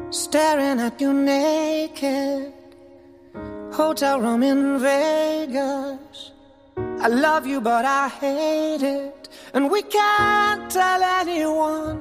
Staring at you naked, hotel room in Vegas. I love you but I hate it, and we can't tell anyone.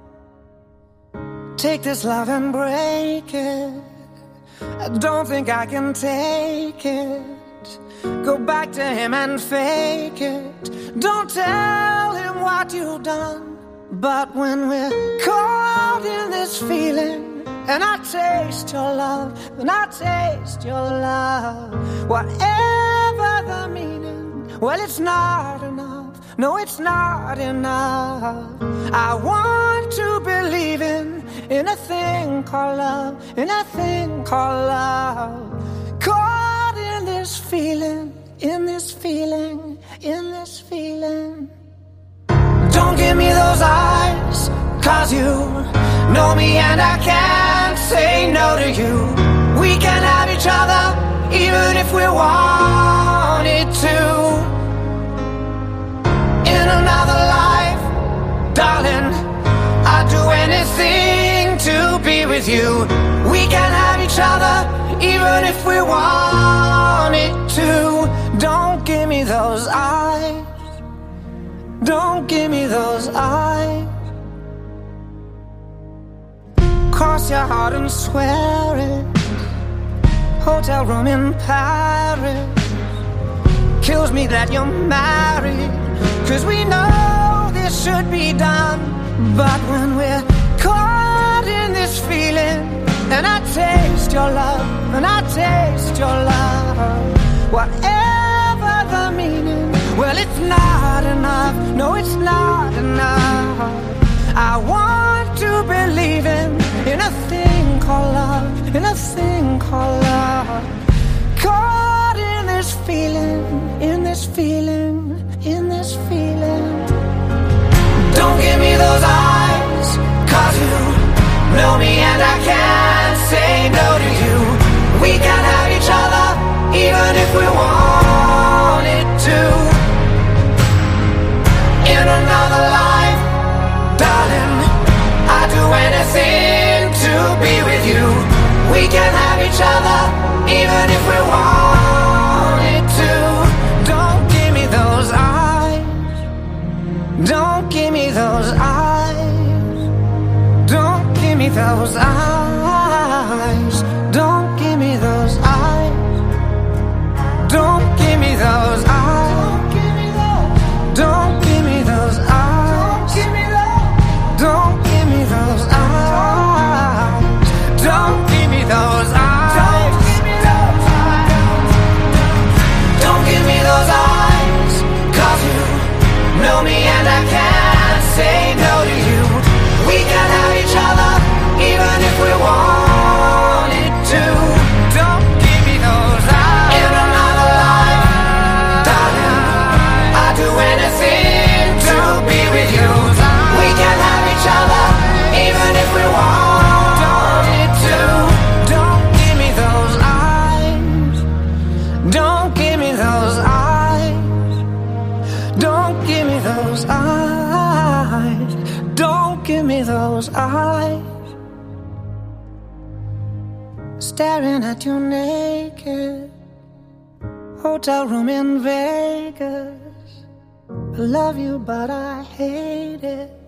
Take this love and break it. I don't think I can take it. Go back to him and fake it. Don't tell him what you've done. But when we're caught in this feeling, and I taste your love, and I taste your love, whatever the meaning, well, it's not enough. No, it's not enough. I want to believe in a thing called love, in a thing called love. Caught in this feeling, in this feeling, in this feeling. Don't give me those eyes, 'cause you know me and I can't say no to you. We can have each other even if we wanted to. In another life, darling, I'd do anything to be with you. We can have each other even if we wanted to. Don't give me those eyes. Don't give me those eyes. Cross your heart and swear it. Hotel room in Paris. Kills me that you're married, 'cause we know this should be done. But when we're caught in this feeling, and I taste your love, and I taste your love, whatever the meaning, well, it's not enough. No, it's not enough. I want to believe in a thing called love, in a thing called love. Caught in this feeling, in this feeling, in this feeling. Don't give me those eyes, 'cause you know me and I can't say no to you. We can have each other even if we wanted to. In another life, darling, I'd do anything to be with you. We can have each other even if we wanted to. Don't give me those eyes. Don't give me those eyes. Don't give me those eyes. Don't give me those eyes. Don't give me those eyes. Don't give me those eyes. Don't give me those eyes. Don't give me those eyes. Don't give me those eyes, 'cause you know me and I can't say no to you. We can have each other even if we wanted to. Don't give me those eyes. In another life, darling, I'd do anything to be with you. We can have each other even if we wanted to. Don't give me those eyes. Don't give me those eyes. Don't give me those eyes. Don't give me those eyes. Staring at you naked, hotel room in Vegas. I love you but I hate it.